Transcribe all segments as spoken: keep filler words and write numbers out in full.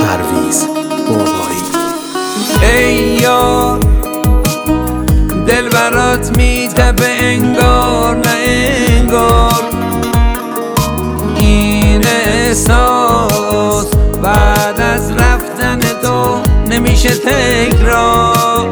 پرویز بابایی. ای یار دل برات میتپه انگار نه انگار، این احساس بعد از رفتن تو نمیشه تکرار.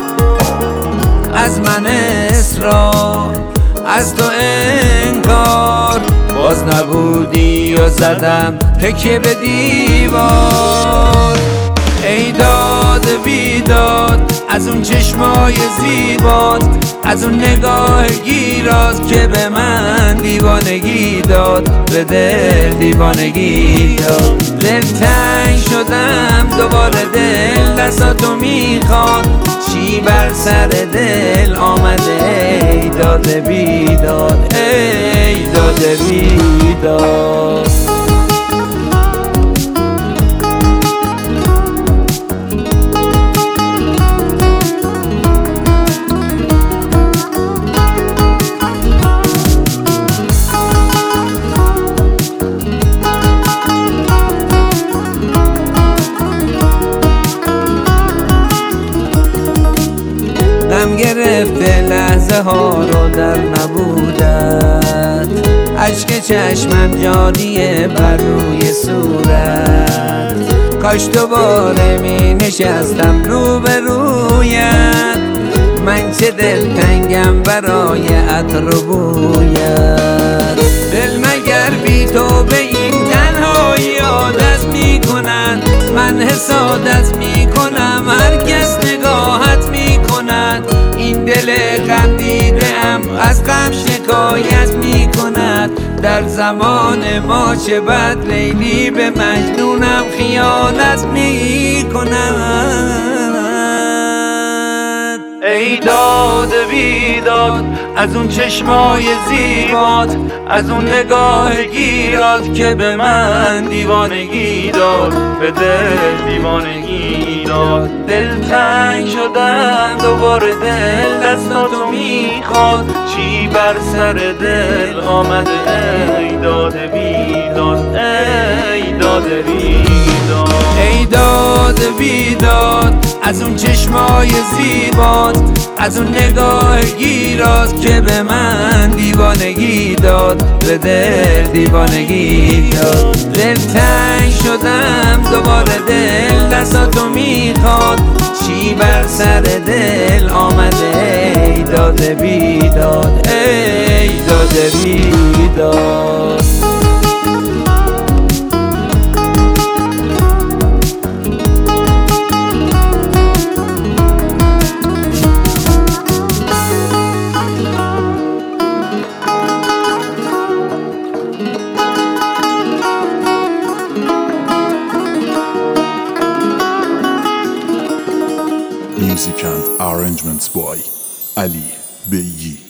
از من اصرار از تو انکار، باز نبودی و زدم تکیه به دیوار. ای داد بیداد از اون چشمای زیبات، از اون نگاه گیرات که به من دیوانگی داد، به دل دیوانگی داد. دل تنگ شدم دوباره، دل دستاتو میخواد، چی بر سر دل آمده؟ ای داد بیداد ای داد بیداد. غم گرفته لحظه ها رو در نبودت، اشک چشمم جاریه بر روی صورت. کاش دوباره می نشستم رو به رویت، من چه دلتنگم برای عطر و بویت. دل مگر بی تو به این تنهایی عادت می کند، من حسادت می کنم هر کس نگاهت می کند. این دل غم دیده ام از غم شکایت می کند، در زمان ما چه بد لیلی به مجنونم خیانت می کند. ای داد بیداد از اون چشمای زیبات، از اون نگاه گیرات که به من دیوانگی داد، به دل دیوانگی داد. دل تنگ شدم دوباره، دل دستاتو میخواد، چی بر سر دل آمده؟ ای داد بیداد ای داد بیداد. ای داد بیداد از اون چشمای زیبات، از اون نگاه گیرات که به من دیوانگی داد، به دل دیوانگی داد. دل تنگ شدم دوباره، دل دستاتو میخواد، چی بر سر دل آمده؟ ای داد بیداد ای داد بیداد. Music and arrangements by Ali Beyi.